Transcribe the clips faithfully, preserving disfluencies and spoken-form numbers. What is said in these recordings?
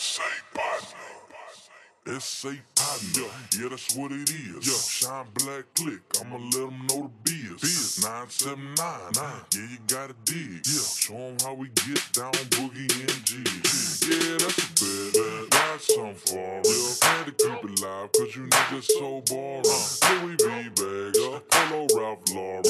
S A partner. S A partner. Yeah, that's what it is. Yeah. Shine Black Click. I'ma let them know the biz. Biz. nine seven nine. Nine. Yeah, you gotta dig. Yeah. Show them how we get down, Boogie and G. Yeah, that's a bet. That's some foreign. Yeah. Had to keep it live, cause you niggas so boring. Uh. Louis V bags. Uh. Polo Ralph Lauren.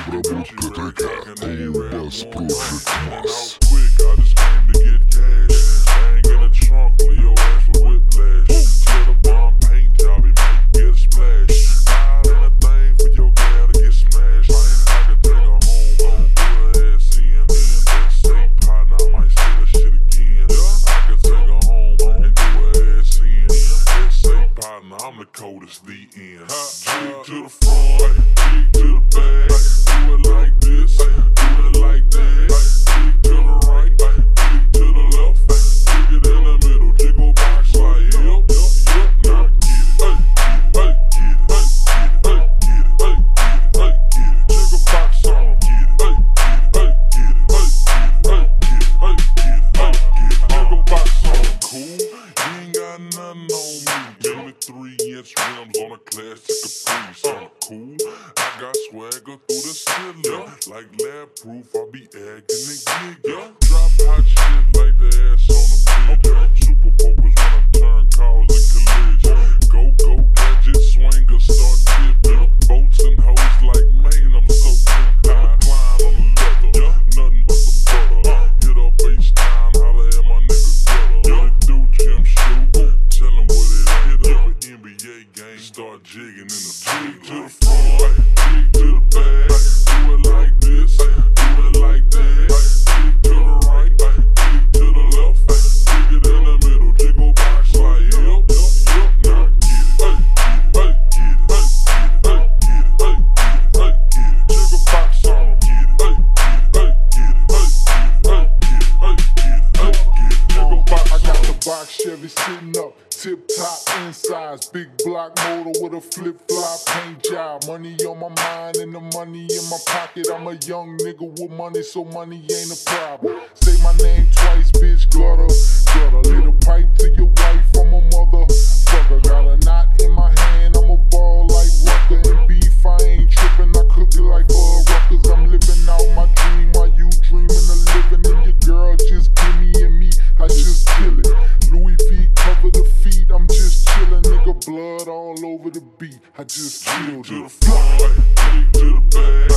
Abra-busca-teca, quick, I just came to get cash. Hang in the trunk, leave your ass with whiplash. Till the bomb paint job, it might get a splash. Not anything for your gal to get smashed. I can take her home, oh, put her ass in. S A partner, I might say that shit again. I can take her home and do her ass in. S A partner, I'm the coldest, the end. Jig to the front, jig to the back. Do it like this, do it like that. Jig to the right, jig to the left. Jig it in the middle, jiggle box like yep, yep, yep. Now get it, hey, get it, hey, get it, hey, get it, hey, get it, hey, get it. Jiggle box on, get it, hey, get it, hey, get it, hey, get it, hey, get it, hey, get it, hey, get it. Jiggle box on, cool. You ain't got nothing on me. Give me three inch rims on a classic Caprice. I'm cool. I got swagger through the ceiling. Yeah. Like lab proof, I be acting and gigging. Yeah. Drop hot shit like the ass on a pig. Okay. Super focus when I turn cars and collision. Go, go, gadget swinger, start tipping. Boats and hoes like man, I'm so quick. I climb on the leather. Yeah. Nothing but the butter. Uh. Hit up H-Town, holla at my nigga gutter. Yeah. What it do, Jim Shoe? Tell him what it is. Hit up an N B A game. Start jigging in the jig to the front, jig to the back. Do it like this, do it like that. Jig to the right, jig to the left. Jig it in the middle, jiggle box like yep, yep, yep. Now get it, hey, get it, hey, get it, hey, get it, hey, get it, hey, get it. Jiggle box on, get it, hey, get it, hey, get it, hey, get it, hey, get it, hey, get it. Jiggle box. I got the box Chevy sitting up, tip top insides, big block motor with a flip flop paint job. Money on my mind and the money in my pocket. I'm a young nigga with money, so money ain't a problem. Say my name twice, bitch, gutter, gutter. Lit a pipe to your wife from a motherfucker. Got a knot in my hand, I'm a ball like Rucker and beef. I ain't tripping, I cook it like for Ruckers. I'm living out my dream while you dreaming of living. And your girl just give me and me, I just kill it. Louis V cover the feet, I'm just chillin', nigga. Blood all over the beat, I just killed to the it. front, jig to the back.